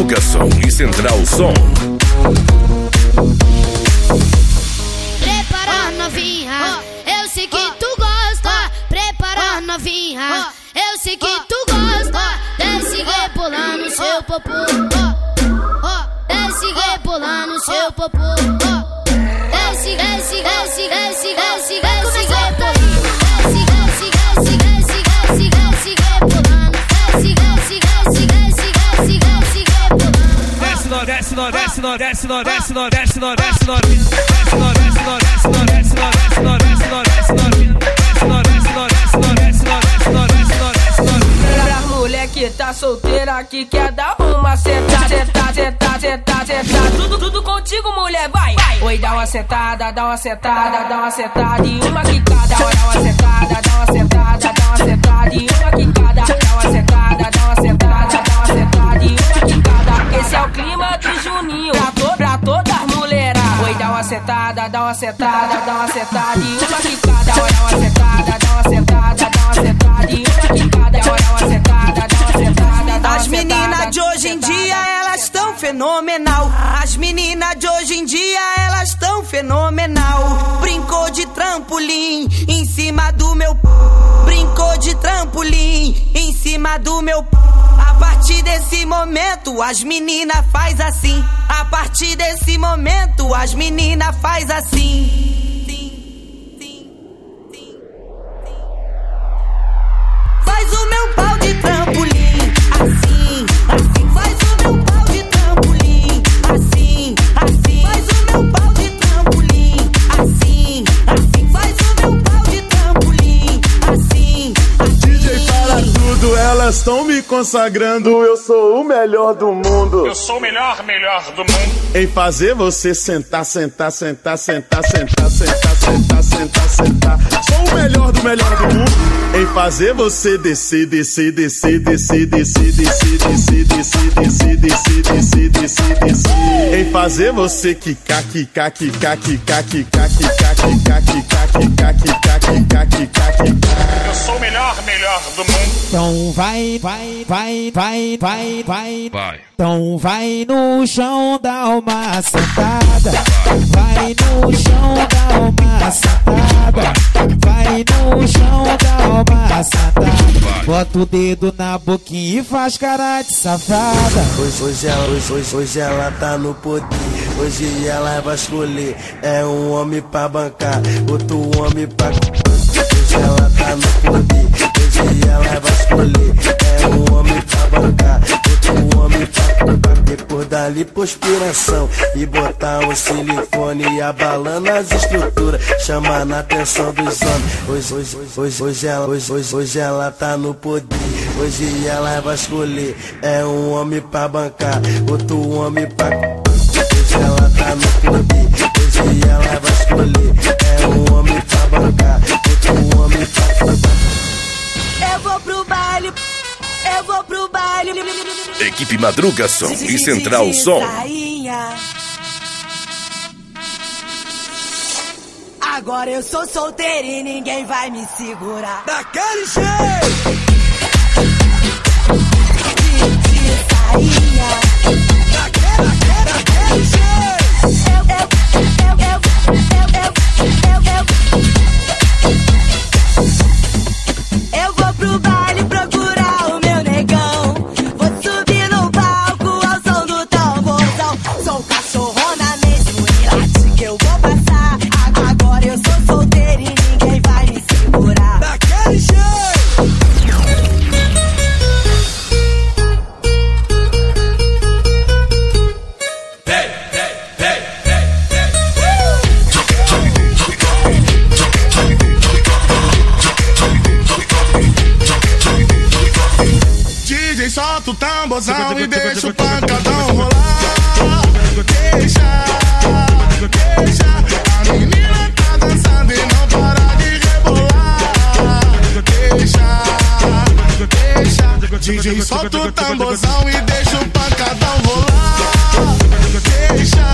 Madruga Som e Central Som. Prepara novinha, eu sei que tu gosta. Prepara novinha, eu sei que tu gosta. Desce rebolando seu popô, desce rebolando seu popô. Desce, desce, desce, desce, desce, desce rebolando. Desce, desce, desce, desce, desce, desce rebolando. Desce, desce, desce, desce, desce, desce rebolando. Desce, nó, desce, nó, desce, nó, desce, nó, desce, nó, desce, nó, desce, nó, desce, nó, desce, nó, desce, nó, desce, nó, desce, nó, desce, nó, desce, nó, pra mulher que tá solteira, que quer dar uma sentada, sentada, sentada, sentada, sentada. Tudo contigo, mulher, vai. Oi, dá uma sentada, dá uma sentada, dá uma sentada e uma quicada. Dá uma sentada, dá uma sentada, dá uma sentada e uma quicada. Dá uma sentada, dá uma sentada, dá uma sentada e uma quicada. Esse é o clima de Juninho, pra todas as mulheras. Oi, dá uma sentada, dá uma sentada, dá uma sentada e uma quicada. Dá uma sentada, dá uma sentada, dá uma sentada e uma quicada. Dá uma sentada, dá uma sentada, dá uma sentada. As meninas de hoje em dia, elas tão fenomenal. As meninas de hoje em dia, elas tão fenomenal. Brincou de trampolim em cima do meu p. Brincou de trampolim em cima do meu p. A partir desse momento, as meninas faz assim. A partir desse momento, as meninas faz assim. Faz o meu pau de trampolim, assim, assim. Faz o meu pau de trampolim, assim, assim. Faz o meu pau de trampolim, assim, assim. Faz o meu pau de trampolim, assim, assim. DJ para tudo, elas tão me consagrando. Eu sou o melhor do mundo. Eu sou o melhor do mundo. Em fazer você sentar, sentar, sentar, sentar, sentar, sentar, sentar, sentar, sentar. Sou o melhor do mundo. Em fazer você descer, descer, descer, descer, descer, descer, descer, descer, descer, descer, descer, descer, descer. Em fazer você quicar, quicar, quicar, quicar, quicar, quicar, quicar, quicar, quicar, quicar, quicar, quicar, quicar. Eu sou o melhor do mundo. Então vai, vai, vai, vai, vai, vai, vai. Então vai no chão dar uma sentada. Vai no chão dar uma sentada. Vai no chão dar uma sentada. Bota o dedo na boquinha e faz cara de safada. Hoje ela tá no poder. Hoje ela vai escolher. É um homem pra bancar, outro homem pra... Hoje ela tá no poder. Hoje ela vai escolher. É um homem pra bancar, outro homem pra depois da lipoaspiração e botar um silicone abalando as estruturas, chamando a atenção dos homens. Hoje ela tá no poder. Hoje ela vai escolher. É um homem pra bancar, outro homem pra... Hoje ela tá no poder. Hoje ela vai escolher. É um homem pra bancar, outro homem pra... Eu vou pro baile, eu vou pro baile. Equipe Madruga Som e Central Som. Agora eu sou solteira e ninguém vai me segurar. Daquele jeito. De sainha. Daquele jeito. Eu vou pro baile procurar o meu negão. Vou subir no palco ao som do tamborzão. Sou cachorrona mesmo e late que eu vou passar. Agora eu sou solteira e ninguém vai me segurar. Daquele jeito. Solta o tamborzão e deixa o pancadão rolar. Deixa, a menina tá dançando e não para de rebolar. Deixa, DJ solta o tamborzão e deixa o pancadão rolar. Deixa,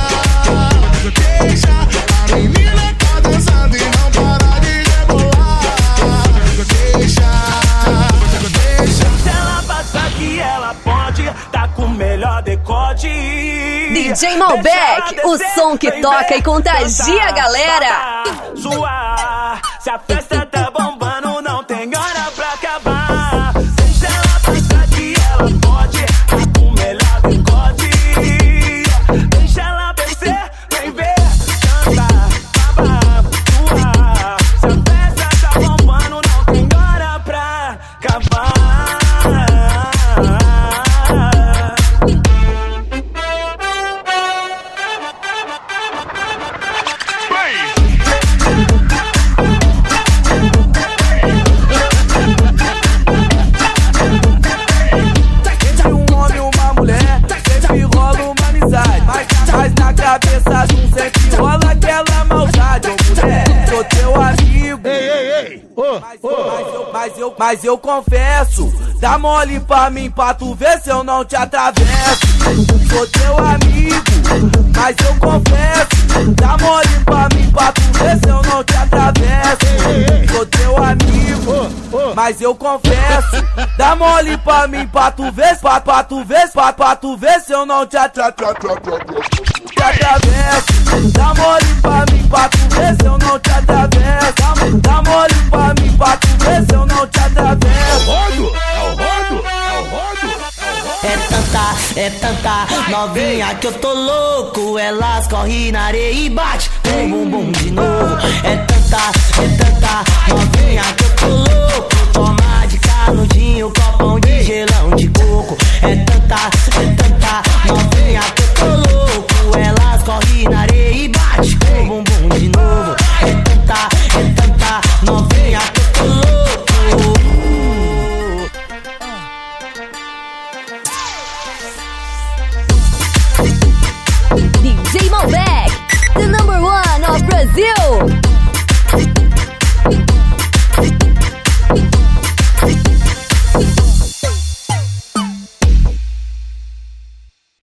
a menina tá dançando e não para de rebolar. Deixa. Se ela passar que ela pode, tá com o melhor decor. DJ Malbec, o som que toca e contagia a galera. Zoar, se a festa tá bombando, não tem hora pra acabar. Deixa ela pensar que ela pode, o melhor bigode. Deixa ela descer, vem ver, cantar, babar, zoar. Se a festa tá bombando, não tem hora pra acabar. Mas na cabeça de um sempre rola aquela maldade, ô mulher. Sou teu amigo, mas eu confesso, dá mole pra mim pra tu ver se eu não te atravesso. Sou teu amigo, mas eu confesso, dá mole pra mim pra tu ver se eu não te atravesso. Sou teu amigo, mas eu confesso, dá mole pra mim pra tu ver, pra tu ver se eu não te atravesso. Dá mole pra mim pra tu ver se eu não te atravesso. Dá mole pra mim pra tu ver se eu não te atravesso. É tanta novinha que eu tô louco. Elas correm na areia e bate com o bumbum de novo. É tanta novinha que eu tô louco. Toma de canudinho, copão de gelão de coco. É tanta novinha que eu tô louco. Elas correm na areia e bate com o bumbum de novo. É tanta novinha que eu tô louco. DJ Malbec.